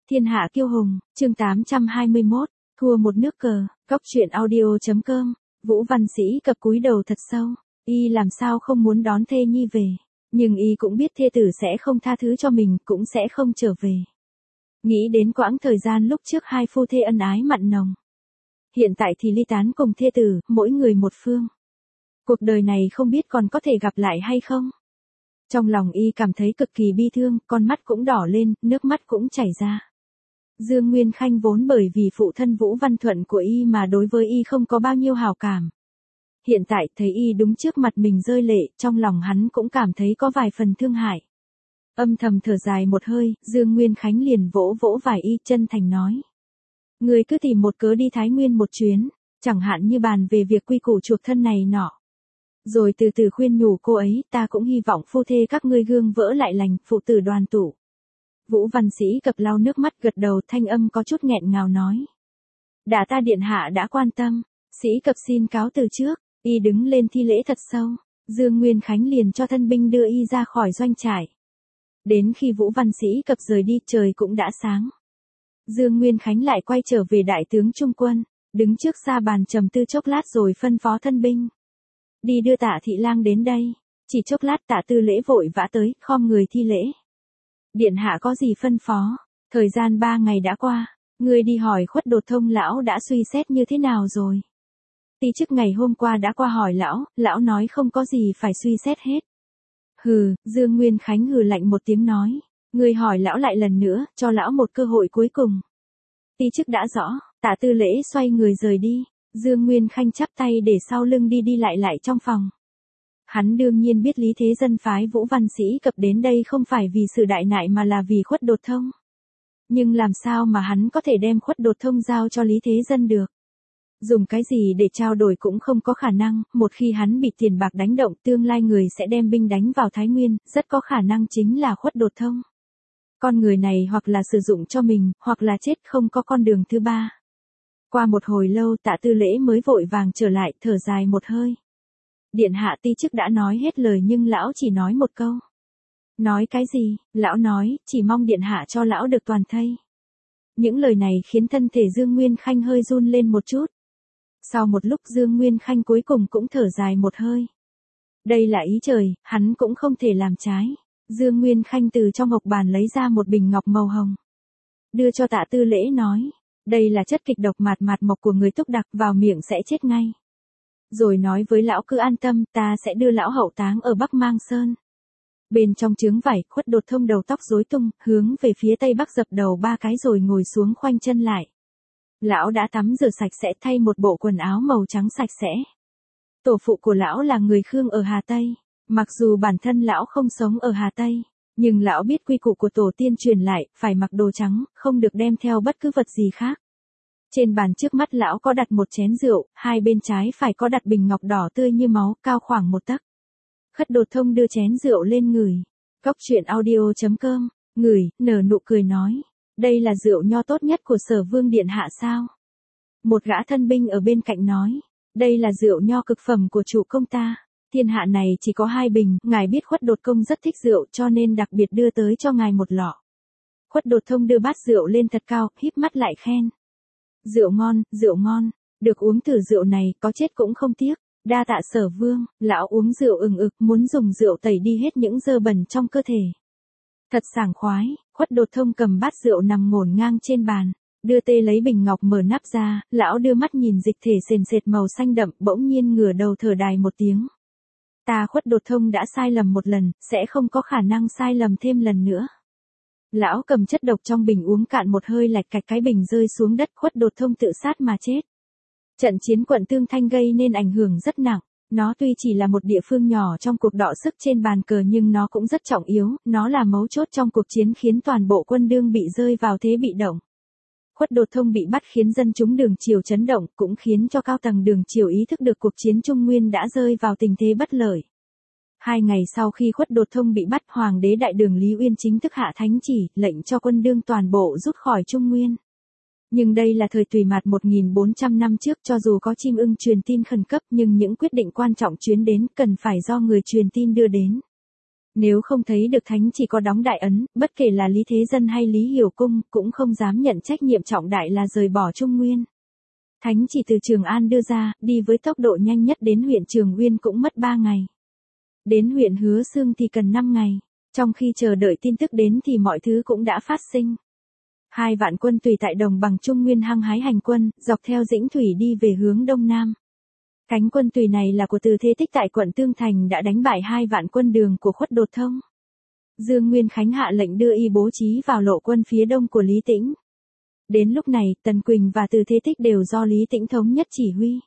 Thiên hạ kiêu hùng, chương 821, thua một nước cờ, góc truyện audio.com, Vũ Văn Sĩ cập cúi đầu thật sâu, y làm sao không muốn đón thê nhi về, nhưng y cũng biết thê tử sẽ không tha thứ cho mình, cũng sẽ không trở về. Nghĩ đến quãng thời gian lúc trước hai phu thê ân ái mặn nồng. Hiện tại thì ly tán cùng thê tử, mỗi người một phương. Cuộc đời này không biết còn có thể gặp lại hay không. Trong lòng y cảm thấy cực kỳ bi thương, con mắt cũng đỏ lên, nước mắt cũng chảy ra. Dương Nguyên Khanh vốn bởi vì phụ thân Vũ Văn Thuận của y mà đối với y không có bao nhiêu hảo cảm. Hiện tại thấy y đúng trước mặt mình rơi lệ, trong lòng hắn cũng cảm thấy có vài phần thương hại. Âm thầm thở dài một hơi, Dương Nguyên Khánh liền vỗ vỗ vai y, chân thành nói. Ngươi cứ tìm một cớ đi Thái Nguyên một chuyến, chẳng hạn như bàn về việc quy củ chuộc thân này nọ. Rồi từ từ khuyên nhủ cô ấy, ta cũng hy vọng phu thê các ngươi gương vỡ lại lành, phụ tử đoàn tụ. Vũ Văn Sĩ cập lau nước mắt gật đầu, thanh âm có chút nghẹn ngào nói. Đả ta điện hạ đã quan tâm, Sĩ cập xin cáo từ trước, y đứng lên thi lễ thật sâu, Dương Nguyên Khánh liền cho thân binh đưa y ra khỏi doanh trại. Đến khi Vũ Văn Sĩ cập rời đi trời cũng đã sáng. Dương Nguyên Khánh lại quay trở về đại tướng trung quân, đứng trước sa bàn trầm tư chốc lát rồi phân phó thân binh. Đi đưa Tạ Thị Lang đến đây, chỉ chốc lát Tạ Tư Lễ vội vã tới, khom người thi lễ. Điện hạ có gì phân phó, thời gian 3 ngày đã qua, ngươi đi hỏi Khuất Đột Thông lão đã suy xét như thế nào rồi. Ti chức ngày hôm qua đã qua hỏi lão nói không có gì phải suy xét hết. Hừ, Dương Nguyên Khánh hừ lạnh một tiếng nói, ngươi hỏi lão lại lần nữa, cho lão một cơ hội cuối cùng. Ti chức đã rõ, Tạ Tư Lễ xoay người rời đi, Dương Nguyên Khanh chắp tay để sau lưng đi lại trong phòng. Hắn đương nhiên biết Lý Thế Dân phái Vũ Văn Sĩ cập đến đây không phải vì sự đại nại mà là vì Khuất Đột Thông. Nhưng làm sao mà hắn có thể đem Khuất Đột Thông giao cho Lý Thế Dân được? Dùng cái gì để trao đổi cũng không có khả năng, một khi hắn bị tiền bạc đánh động tương lai người sẽ đem binh đánh vào Thái Nguyên, rất có khả năng chính là Khuất Đột Thông. Con người này hoặc là sử dụng cho mình, hoặc là chết, không có con đường thứ ba. Qua một hồi lâu Tạ Tư Lễ mới vội vàng trở lại, thở dài một hơi. Điện hạ ti chức đã nói hết lời nhưng lão chỉ nói một câu. Nói cái gì? Lão nói, chỉ mong điện hạ cho lão được toàn thây. Những lời này khiến thân thể Dương Nguyên Khanh hơi run lên một chút. Sau một lúc Dương Nguyên Khanh cuối cùng cũng thở dài một hơi. Đây là ý trời, hắn cũng không thể làm trái. Dương Nguyên Khanh từ trong ngọc bàn lấy ra một bình ngọc màu hồng. Đưa cho Tạ Tư Lễ nói. Đây là chất kịch độc mạt mộc của người Túc Đặc, vào miệng sẽ chết ngay. Rồi nói với lão cứ an tâm, ta sẽ đưa lão hậu táng ở Bắc Mang Sơn. Bên trong trướng vải, Khuất Đột Thông đầu tóc rối tung, hướng về phía tây bắc dập đầu 3 cái rồi ngồi xuống khoanh chân lại. Lão đã tắm rửa sạch sẽ, thay một bộ quần áo màu trắng sạch sẽ. Tổ phụ của lão là người Khương ở Hà Tây, mặc dù bản thân lão không sống ở Hà Tây, nhưng lão biết quy củ của tổ tiên truyền lại, phải mặc đồ trắng, không được đem theo bất cứ vật gì khác. Trên bàn trước mắt lão có đặt một chén rượu, hai bên trái phải có đặt bình ngọc đỏ tươi như máu, cao khoảng 1 tấc. Khuất Đột Thông đưa chén rượu lên ngửi. Góc truyện audio.com, ngửi, nở nụ cười nói. Đây là rượu nho tốt nhất của Sở Vương Điện hạ sao? Một gã thân binh ở bên cạnh nói. Đây là rượu nho cực phẩm của chủ công ta. Thiên hạ này chỉ có 2 bình, ngài biết Khuất Đột Công rất thích rượu cho nên đặc biệt đưa tới cho ngài một lọ. Khuất Đột Thông đưa bát rượu lên thật cao, híp mắt lại khen. Rượu ngon, được uống thử rượu này, có chết cũng không tiếc, đa tạ Sở Vương, lão uống rượu ừng ực, muốn dùng rượu tẩy đi hết những dơ bẩn trong cơ thể. Thật sảng khoái, Khuất Đột Thông cầm bát rượu nằm ngổn ngang trên bàn, đưa tê lấy bình ngọc mở nắp ra, lão đưa mắt nhìn dịch thể sền sệt màu xanh đậm, bỗng nhiên ngửa đầu thở dài một tiếng. Ta Khuất Đột Thông đã sai lầm một lần, sẽ không có khả năng sai lầm thêm lần nữa. Lão cầm chất độc trong bình uống cạn một hơi, lạch cạch cái bình rơi xuống đất, Khuất Đột Thông tự sát mà chết. Trận chiến quận Tương Thanh gây nên ảnh hưởng rất nặng, nó tuy chỉ là một địa phương nhỏ trong cuộc đọ sức trên bàn cờ nhưng nó cũng rất trọng yếu, nó là mấu chốt trong cuộc chiến khiến toàn bộ quân Đương bị rơi vào thế bị động. Khuất Đột Thông bị bắt khiến dân chúng Đường Triều chấn động, cũng khiến cho cao tầng Đường Triều ý thức được cuộc chiến Trung Nguyên đã rơi vào tình thế bất lợi. 2 ngày sau khi Khuất Đột Thông bị bắt, Hoàng đế Đại Đường Lý Uyên chính thức hạ thánh chỉ, lệnh cho quân Đương toàn bộ rút khỏi Trung Nguyên. Nhưng đây là thời Tùy Mạt 1400 năm trước, cho dù có chim ưng truyền tin khẩn cấp nhưng những quyết định quan trọng chuyến đến cần phải do người truyền tin đưa đến. Nếu không thấy được thánh chỉ có đóng đại ấn, bất kể là Lý Thế Dân hay Lý Hiểu Cung, cũng không dám nhận trách nhiệm trọng đại là rời bỏ Trung Nguyên. Thánh chỉ từ Trường An đưa ra, đi với tốc độ nhanh nhất đến huyện Trường Uyên cũng mất 3 ngày. Đến huyện Hứa Xương thì cần 5 ngày. Trong khi chờ đợi tin tức đến thì mọi thứ cũng đã phát sinh. 2 vạn quân tùy tại đồng bằng Trung Nguyên hăng hái hành quân, dọc theo Dĩnh Thủy đi về hướng đông nam. Cánh quân tùy này là của Từ Thế Tích tại quận Tương Thành đã đánh bại 2 vạn quân Đường của Khuất Đột Thông. Dương Nguyên Khánh hạ lệnh đưa y bố trí vào lộ quân phía đông của Lý Tĩnh. Đến lúc này, Tần Quỳnh và Từ Thế Tích đều do Lý Tĩnh thống nhất chỉ huy.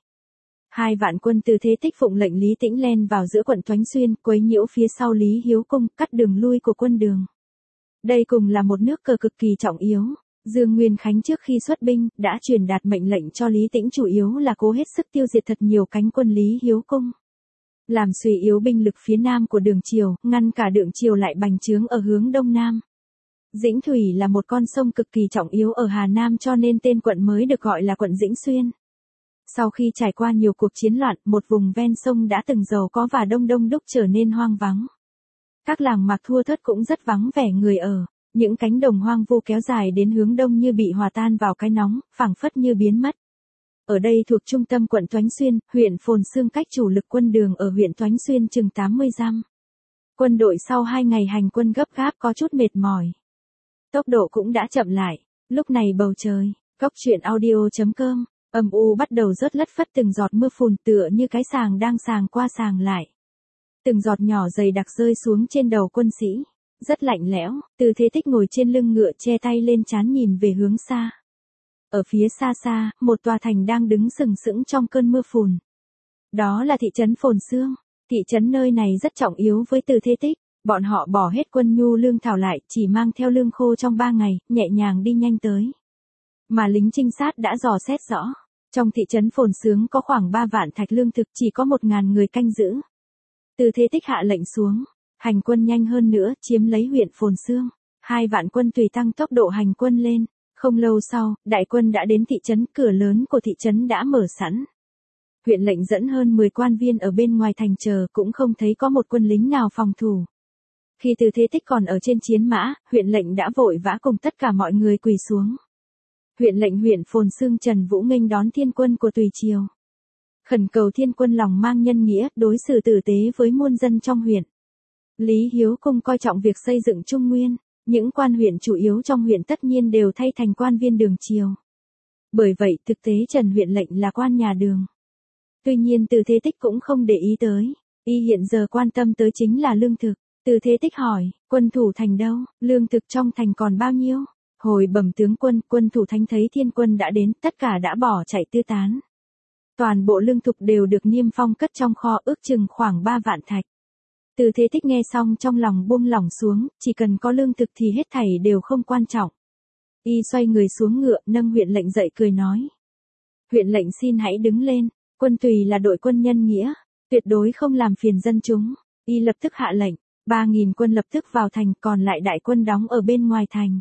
2 vạn quân Từ Thế Tích phụng lệnh Lý Tĩnh len vào giữa quận Toánh Xuyên, quấy nhiễu phía sau Lý Hiếu Cung, cắt đường lui của quân Đường. Đây cùng là một nước cờ cực kỳ trọng yếu. Dương Nguyên Khánh trước khi xuất binh, đã truyền đạt mệnh lệnh cho Lý Tĩnh chủ yếu là cố hết sức tiêu diệt thật nhiều cánh quân Lý Hiếu Cung. Làm suy yếu binh lực phía nam của Đường Triều, ngăn cả Đường Triều lại bành trướng ở hướng đông nam. Dĩnh Thủy là một con sông cực kỳ trọng yếu ở Hà Nam cho nên tên quận mới được gọi là quận Dĩnh Xuyên. Sau khi trải qua nhiều cuộc chiến loạn, một vùng ven sông đã từng giàu có và đông đông đúc trở nên hoang vắng. Các làng mạc thưa thớt cũng rất vắng vẻ người ở. Những cánh đồng hoang vu kéo dài đến hướng đông như bị hòa tan vào cái nóng, phảng phất như biến mất. Ở đây thuộc trung tâm quận Toánh Xuyên, huyện Phồn Xương cách chủ lực quân Đường ở huyện Toánh Xuyên chừng 80 dặm. Quân đội sau 2 ngày hành quân gấp gáp có chút mệt mỏi. Tốc độ cũng đã chậm lại. Lúc này bầu trời, Cốc Truyện Audio.com, âm u bắt đầu rớt lất phất từng giọt mưa phùn tựa như cái sàng đang sàng qua sàng lại. Từng giọt nhỏ dày đặc rơi xuống trên đầu quân sĩ. Rất lạnh lẽo, Từ Thế Tích ngồi trên lưng ngựa che tay lên trán nhìn về hướng xa. Ở phía xa xa, một tòa thành đang đứng sừng sững trong cơn mưa phùn. Đó là thị trấn Phồn Xương. Thị trấn nơi này rất trọng yếu với Từ Thế Tích. Bọn họ bỏ hết quân nhu lương thảo lại, chỉ mang theo lương khô trong 3 ngày, nhẹ nhàng đi nhanh tới. Mà lính trinh sát đã dò xét rõ. Trong thị trấn Phồn Xương có khoảng 3 vạn thạch lương thực, chỉ có 1.000 người canh giữ. Từ Thế Tích hạ lệnh xuống. Hành quân nhanh hơn nữa, chiếm lấy huyện Phồn Xương. 2 vạn quân tùy tăng tốc độ hành quân lên. Không lâu sau, đại quân đã đến thị trấn, cửa lớn của thị trấn đã mở sẵn. Huyện lệnh dẫn hơn 10 quan viên ở bên ngoài thành chờ cũng không thấy có một quân lính nào phòng thủ. Khi Từ Thế Tích còn ở trên chiến mã, huyện lệnh đã vội vã cùng tất cả mọi người quỳ xuống. Huyện lệnh huyện Phồn Xương Trần Vũ nghênh đón thiên quân của Tùy Triều. Khẩn cầu thiên quân lòng mang nhân nghĩa, đối xử tử tế với muôn dân trong huyện. Lý Hiếu Cung coi trọng việc xây dựng Trung Nguyên, những quan huyện chủ yếu trong huyện tất nhiên đều thay thành quan viên Đường Triều. Bởi vậy, thực tế Trần huyện lệnh là quan nhà Đường. Tuy nhiên Từ Thế Tích cũng không để ý tới, y hiện giờ quan tâm tới chính là lương thực. Từ Thế Tích hỏi, quân thủ thành đâu, lương thực trong thành còn bao nhiêu? Hồi bẩm tướng quân, quân thủ thành thấy thiên quân đã đến, tất cả đã bỏ chạy tứ tán. Toàn bộ lương thực đều được niêm phong cất trong kho ước chừng khoảng 3 vạn thạch. Từ Thế Tích nghe xong trong lòng buông lỏng xuống, chỉ cần có lương thực thì hết thảy đều không quan trọng. Y xoay người xuống ngựa, nâng huyện lệnh dậy cười nói. Huyện lệnh xin hãy đứng lên, quân tùy là đội quân nhân nghĩa, tuyệt đối không làm phiền dân chúng. Y lập tức hạ lệnh, 3.000 quân lập tức vào thành, còn lại đại quân đóng ở bên ngoài thành.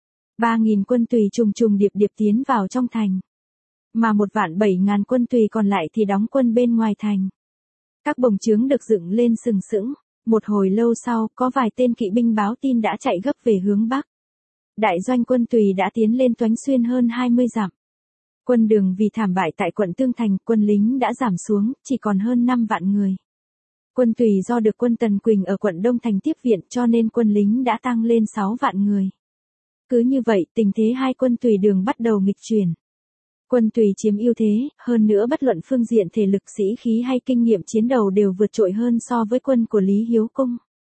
3.000 quân tùy trùng trùng điệp điệp tiến vào trong thành. Mà 1.700.000 quân tùy còn lại thì đóng quân bên ngoài thành. Các bồng chướng được dựng lên sừng sững. Một hồi lâu sau, có vài tên kỵ binh báo tin đã chạy gấp về hướng Bắc. Đại doanh quân tùy đã tiến lên Toánh Xuyên hơn 20 dặm. Quân Đường vì thảm bại tại quận Tương Thành, quân lính đã giảm xuống, chỉ còn hơn 5 vạn người. Quân tùy do được quân Tần Quỳnh ở quận Đông Thành tiếp viện cho nên quân lính đã tăng lên 6 vạn người. Cứ như vậy, tình thế hai quân tùy Đường bắt đầu nghịch chuyển. Quân tùy chiếm ưu thế, hơn nữa bất luận phương diện thể lực sĩ khí hay kinh nghiệm chiến đấu đều vượt trội hơn so với quân của Lý Hiếu Cung.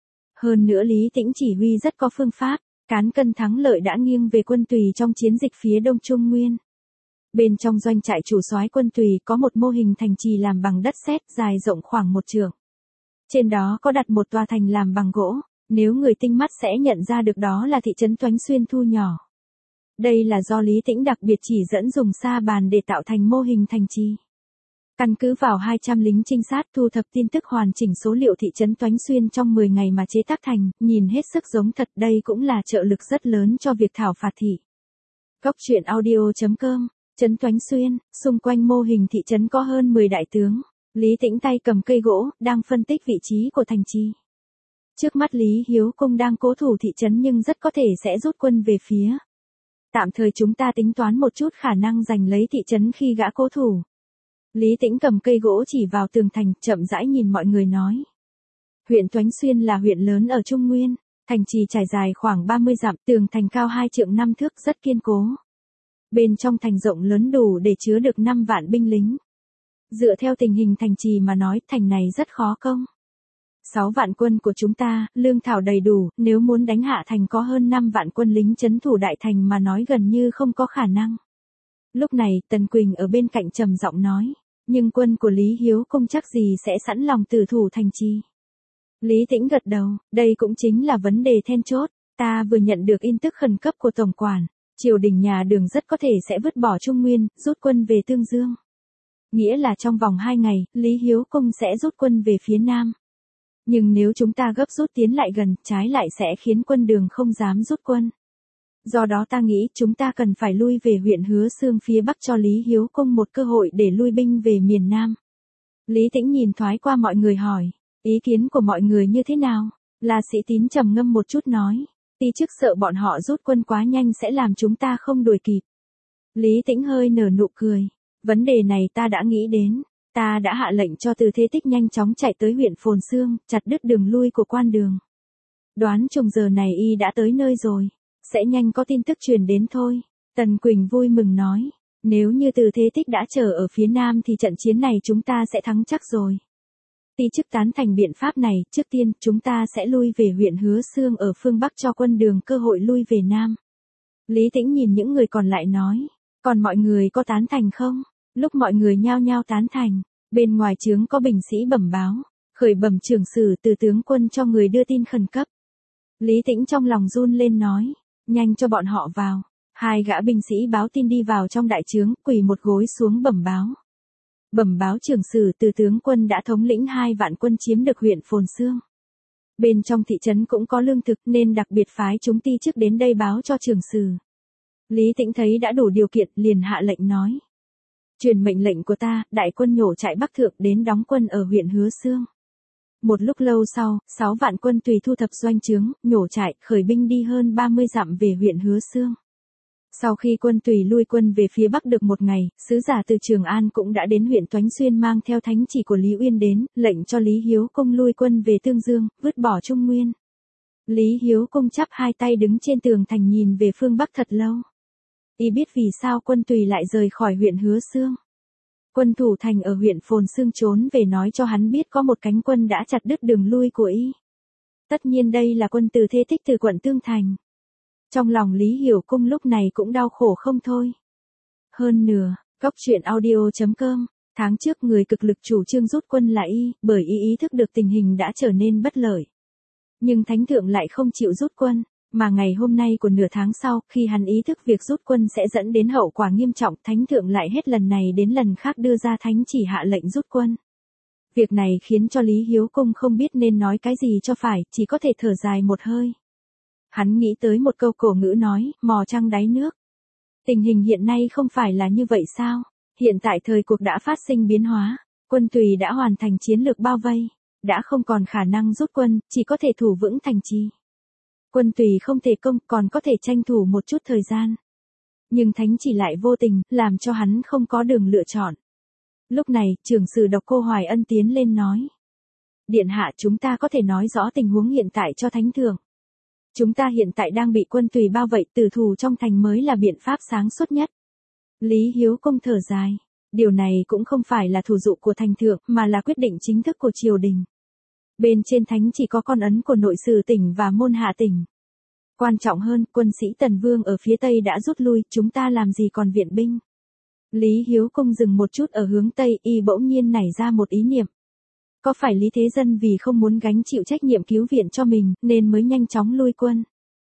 Hơn nữa Lý Tĩnh chỉ huy rất có phương pháp, cán cân thắng lợi đã nghiêng về quân tùy trong chiến dịch phía Đông Trung Nguyên. Bên trong doanh trại chủ soái quân tùy có một mô hình thành trì làm bằng đất sét dài rộng khoảng 1 trượng. Trên đó có đặt một tòa thành làm bằng gỗ, nếu người tinh mắt sẽ nhận ra được đó là thị trấn Toánh Xuyên thu nhỏ. Đây là do Lý Tĩnh đặc biệt chỉ dẫn dùng sa bàn để tạo thành mô hình thành trì. Căn cứ vào 200 lính trinh sát thu thập tin tức hoàn chỉnh số liệu thị trấn Toánh Xuyên trong 10 ngày mà chế tác thành, nhìn hết sức giống thật, đây cũng là trợ lực rất lớn cho việc thảo phạt thị. Cốc Truyện Audio.com, trấn Toánh Xuyên, xung quanh mô hình thị trấn có hơn 10 đại tướng. Lý Tĩnh tay cầm cây gỗ, đang phân tích vị trí của thành trì. Trước mắt Lý Hiếu Công đang cố thủ thị trấn nhưng rất có thể sẽ rút quân về phía. Tạm thời chúng ta tính toán một chút khả năng giành lấy thị trấn khi gã cố thủ. Lý Tĩnh cầm cây gỗ chỉ vào tường thành, chậm rãi nhìn mọi người nói. Huyện Toánh Xuyên là huyện lớn ở Trung Nguyên, thành trì trải dài khoảng 30 dặm, tường thành cao 2 trượng 5 thước rất kiên cố. Bên trong thành rộng lớn đủ để chứa được 5 vạn binh lính. Dựa theo tình hình thành trì mà nói, thành này rất khó công. 6 vạn quân của chúng ta, lương thảo đầy đủ, nếu muốn đánh hạ thành có hơn 5 vạn quân lính trấn thủ đại thành mà nói gần như không có khả năng. Lúc này, Tần Quỳnh ở bên cạnh trầm giọng nói, nhưng quân của Lý Hiếu Công chắc gì sẽ sẵn lòng tử thủ thành trì. Lý Tĩnh gật đầu, đây cũng chính là vấn đề then chốt, ta vừa nhận được tin tức khẩn cấp của Tổng quản, triều đình nhà Đường rất có thể sẽ vứt bỏ Trung Nguyên, rút quân về Tương Dương. Nghĩa là trong vòng 2 ngày, Lý Hiếu Công sẽ rút quân về phía Nam. Nhưng nếu chúng ta gấp rút tiến lại gần, trái lại sẽ khiến quân Đường không dám rút quân. Do đó ta nghĩ chúng ta cần phải lui về huyện Hứa Xương phía Bắc cho Lý Hiếu Công một cơ hội để lui binh về miền Nam. Lý Tĩnh nhìn thoáng qua mọi người hỏi, ý kiến của mọi người như thế nào? La Sĩ Tín trầm ngâm một chút nói, ti chức sợ bọn họ rút quân quá nhanh sẽ làm chúng ta không đuổi kịp. Lý Tĩnh hơi nở nụ cười, vấn đề này ta đã nghĩ đến, ta đã hạ lệnh cho Từ Thế Tích nhanh chóng chạy tới huyện Phồn Xương, chặt đứt đường lui của quan Đường. Đoán chừng giờ này y đã tới nơi rồi, sẽ nhanh có tin tức truyền đến thôi. Tần Quỳnh vui mừng nói, nếu như Từ Thế Tích đã chờ ở phía Nam thì trận chiến này chúng ta sẽ thắng chắc rồi. Ti chức tán thành biện pháp này, trước tiên chúng ta sẽ lui về huyện Hứa Xương ở phương Bắc cho quân Đường cơ hội lui về Nam. Lý Tĩnh nhìn những người còn lại nói, còn mọi người có tán thành không? Lúc mọi người nhao nhao tán thành, bên ngoài trướng có binh sĩ bẩm báo, khởi bẩm trưởng sử từ tướng quân cho người đưa tin khẩn cấp. Lý Tĩnh trong lòng run lên nói, nhanh cho bọn họ vào. 2 gã binh sĩ báo tin đi vào trong đại trướng, quỳ một gối xuống bẩm báo. Bẩm báo trưởng sử từ tướng quân đã thống lĩnh 2 vạn quân chiếm được huyện Phồn Xương. Bên trong thị trấn cũng có lương thực nên đặc biệt phái chúng ti chức đến đây báo cho trưởng sử. Lý Tĩnh thấy đã đủ điều kiện liền hạ lệnh nói. Truyền mệnh lệnh của ta, đại quân nhổ trại Bắc Thượng đến đóng quân ở huyện Hứa Xương. Một lúc lâu sau, 6 vạn quân tùy thu thập doanh trướng, nhổ trại, khởi binh đi hơn 30 dặm về huyện Hứa Xương. Sau khi quân tùy lui quân về phía Bắc được một ngày, sứ giả từ Trường An cũng đã đến huyện Toánh Xuyên mang theo thánh chỉ của Lý Uyên đến, lệnh cho Lý Hiếu Công lui quân về Tương Dương, vứt bỏ Trung Nguyên. Lý Hiếu Công chắp 2 tay đứng trên tường thành nhìn về phương Bắc thật lâu. Y biết vì sao quân tùy lại rời khỏi huyện Hứa Xương. Quân thủ thành ở huyện Phồn Xương trốn về nói cho hắn biết có một cánh quân đã chặt đứt đường lui của y. Tất nhiên đây là quân Từ Thế Tích từ quận Tương Thành. Trong lòng Lý Hiểu Công lúc này cũng đau khổ không thôi. Hơn nữa, Cóc Truyện Audio.com, tháng trước người cực lực chủ trương rút quân là y, bởi y ý thức được tình hình đã trở nên bất lợi. Nhưng Thánh Thượng lại không chịu rút quân, mà ngày hôm nay của nửa tháng sau, khi hắn ý thức việc rút quân sẽ dẫn đến hậu quả nghiêm trọng, Thánh Thượng lại hết lần này đến lần khác đưa ra thánh chỉ hạ lệnh rút quân. Việc này khiến cho Lý Hiếu Công không biết nên nói cái gì cho phải, chỉ có thể thở dài một hơi. Hắn nghĩ tới một câu cổ ngữ nói, mò trăng đáy nước. Tình hình hiện nay không phải là như vậy sao? Hiện tại thời cuộc đã phát sinh biến hóa, quân tùy đã hoàn thành chiến lược bao vây, đã không còn khả năng rút quân, chỉ có thể thủ vững thành trì. Quân tùy không thể công, còn có thể tranh thủ một chút thời gian. Nhưng thánh chỉ lại vô tình, làm cho hắn không có đường lựa chọn. Lúc này, trưởng sử Độc Cô Hoài Ân tiến lên nói. Điện hạ, chúng ta có thể nói rõ tình huống hiện tại cho Thánh Thượng. Chúng ta hiện tại đang bị quân tùy bao vây, tử thủ trong thành mới là biện pháp sáng suốt nhất. Lý Hiếu Công thở dài. Điều này cũng không phải là thủ dụ của Thành Thượng, mà là quyết định chính thức của triều đình. Bên trên thánh chỉ có con ấn của nội sử tỉnh và môn hạ tỉnh. Quan trọng hơn, quân sĩ Tần Vương ở phía Tây đã rút lui, chúng ta làm gì còn viện binh. Lý Hiếu Công dừng một chút ở hướng Tây, y bỗng nhiên nảy ra một ý niệm. Có phải Lý Thế Dân vì không muốn gánh chịu trách nhiệm cứu viện cho mình, nên mới nhanh chóng lui quân?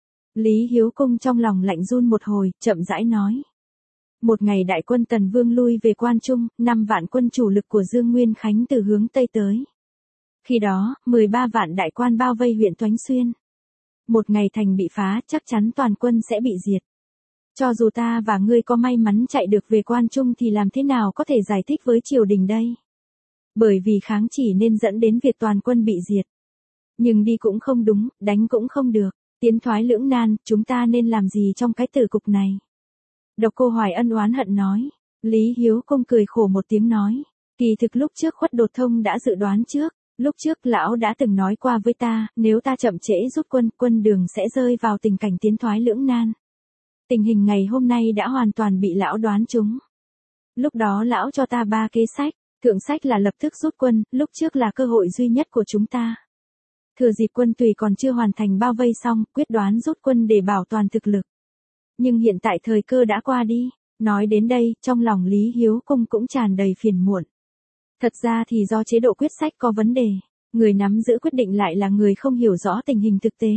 Lý Hiếu Công trong lòng lạnh run một hồi, chậm rãi nói. Một ngày đại quân Tần Vương lui về Quan Trung, 5 vạn quân chủ lực của Dương Nguyên Khánh từ hướng Tây tới. Khi đó, 13 vạn đại quan bao vây huyện Toánh Xuyên. Một ngày thành bị phá, chắc chắn toàn quân sẽ bị diệt. Cho dù ta và ngươi có may mắn chạy được về Quan Trung thì làm thế nào có thể giải thích với triều đình đây? Bởi vì kháng chỉ nên dẫn đến việc toàn quân bị diệt. Nhưng đi cũng không đúng, đánh cũng không được, tiến thoái lưỡng nan, chúng ta nên làm gì trong cái tử cục này? Độc Cô Hoài Ân oán hận nói. Lý Hiếu Công cười khổ một tiếng nói. Kỳ thực lúc trước Khuất Đột Thông đã dự đoán trước, lúc trước lão đã từng nói qua với ta, nếu ta chậm trễ rút quân, quân Đường sẽ rơi vào tình cảnh tiến thoái lưỡng nan. Tình hình ngày hôm nay đã hoàn toàn bị lão đoán trúng. Lúc đó lão cho ta 3 kế sách, thượng sách là lập tức rút quân, lúc trước là cơ hội duy nhất của chúng ta. Thừa dịp quân Tùy còn chưa hoàn thành bao vây xong, quyết đoán rút quân để bảo toàn thực lực. Nhưng hiện tại thời cơ đã qua đi, nói đến đây, trong lòng Lý Hiếu Công cũng tràn đầy phiền muộn. Thật ra thì do chế độ quyết sách có vấn đề, người nắm giữ quyết định lại là người không hiểu rõ tình hình thực tế.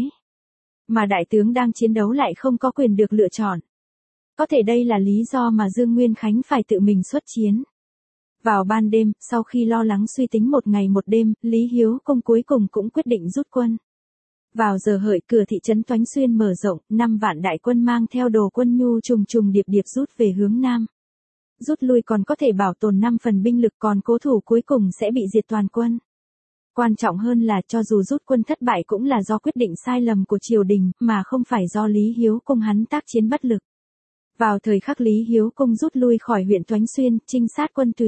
Mà đại tướng đang chiến đấu lại không có quyền được lựa chọn. Có thể đây là lý do mà Dương Nguyên Khánh phải tự mình xuất chiến. Vào ban đêm, sau khi lo lắng suy tính một ngày một đêm, Lý Hiếu Công cuối cùng cũng quyết định rút quân. Vào giờ hợi, cửa thị trấn Toánh Xuyên mở rộng, 5 vạn đại quân mang theo đồ quân nhu trùng trùng điệp điệp rút về hướng Nam. Rút lui còn có thể bảo tồn 5 phần binh lực, còn cố thủ cuối cùng sẽ bị diệt toàn quân. Quan trọng hơn là cho dù rút quân thất bại cũng là do quyết định sai lầm của triều đình, mà không phải do Lý Hiếu Công hắn tác chiến bất lực. Vào thời khắc Lý Hiếu Công rút lui khỏi huyện Toánh Xuyên, trinh sát quân Tùy.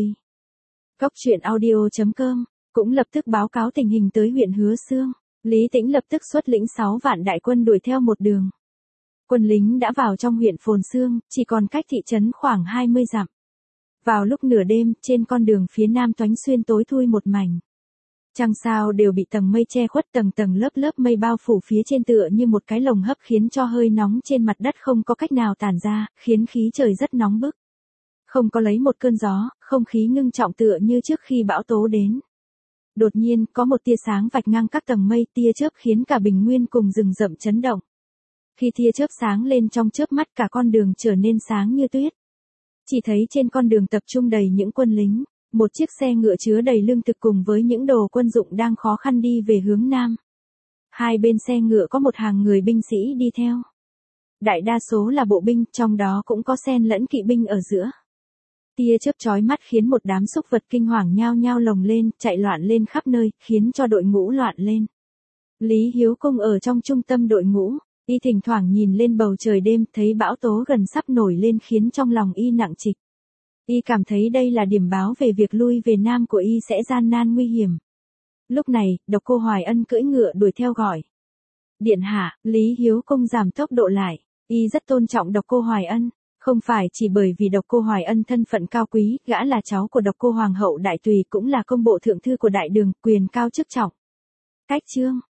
Góc truyện audio.com cũng lập tức báo cáo tình hình tới huyện Hứa Xương. Lý Tĩnh lập tức xuất lĩnh 6 vạn đại quân đuổi theo một đường. Quân lính đã vào trong huyện Phồn Xương, chỉ còn cách thị trấn khoảng 20 dặm. Vào lúc nửa đêm, trên con đường phía nam Toánh Xuyên tối thui một mảnh. Trăng sao đều bị tầng mây che khuất, tầng tầng lớp lớp mây bao phủ phía trên tựa như một cái lồng hấp, khiến cho hơi nóng trên mặt đất không có cách nào tản ra, khiến khí trời rất nóng bức. Không có lấy một cơn gió, không khí ngưng trọng tựa như trước khi bão tố đến. Đột nhiên, có một tia sáng vạch ngang các tầng mây, tia chớp khiến cả bình nguyên cùng rừng rậm chấn động. Khi tia chớp sáng lên trong chớp mắt, cả con đường trở nên sáng như tuyết. Chỉ thấy trên con đường tập trung đầy những quân lính, một chiếc xe ngựa chứa đầy lương thực cùng với những đồ quân dụng đang khó khăn đi về hướng Nam. Hai bên xe ngựa có một hàng người binh sĩ đi theo. Đại đa số là bộ binh, trong đó cũng có xen lẫn kỵ binh ở giữa. Tia chớp chói mắt khiến một đám súc vật kinh hoàng nhao nhao lồng lên, chạy loạn lên khắp nơi, khiến cho đội ngũ loạn lên. Lý Hiếu Công ở trong trung tâm đội ngũ, y thỉnh thoảng nhìn lên bầu trời đêm, thấy bão tố gần sắp nổi lên khiến trong lòng y nặng trịch. Y cảm thấy đây là điểm báo về việc lui về Nam của y sẽ gian nan nguy hiểm. Lúc này, Độc Cô Hoài Ân cưỡi ngựa đuổi theo gọi. Điện hạ, Lý Hiếu Công giảm tốc độ lại, y rất tôn trọng Độc Cô Hoài Ân. Không phải chỉ bởi vì Độc Cô Hoài Ân thân phận cao quý, gã là cháu của Độc Cô Hoàng hậu Đại Tùy, cũng là công bộ thượng thư của Đại Đường, quyền cao chức trọng. Cách chương